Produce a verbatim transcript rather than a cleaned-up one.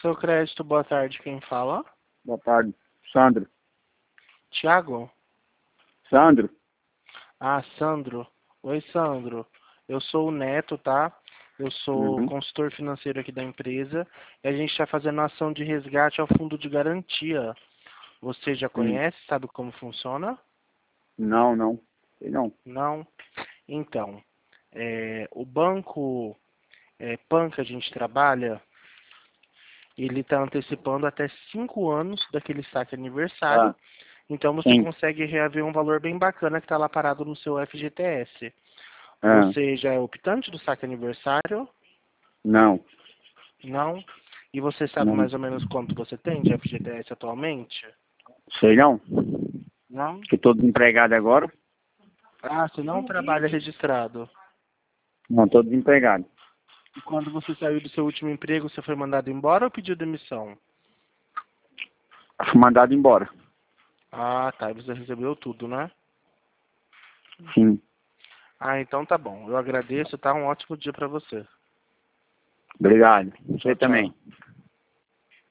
Seu crédito, boa tarde, quem fala? Boa tarde. Sandro. Tiago? Sandro. Ah, Sandro. Oi, Sandro. Eu sou o Neto, tá? Eu sou Uhum. consultor financeiro aqui da empresa e a gente está fazendo ação de resgate ao fundo de garantia. Você já Hum. conhece, sabe como funciona? Não, não. Sei não. Não? Então, é, o banco é, Pan que a gente trabalha, ele está antecipando até cinco anos daquele saque aniversário. Ah, Então você sim. consegue reaver um valor bem bacana que está lá parado no seu F G T S. Ah, Você já é optante do saque aniversário? não. Não? E você sabe Não. mais ou menos quanto você tem de F G T S atualmente? Sei não. Não? Que tô desempregado agora. Ah, você não trabalha registrado. Não, tô desempregado. E quando você saiu do seu último emprego, você foi mandado embora ou pediu demissão? Fui mandado embora. Ah, tá. E você recebeu tudo, né? Sim. Ah, então tá bom. Eu agradeço, tá? Um ótimo dia pra você. Obrigado. Você Tchau, tchau. também.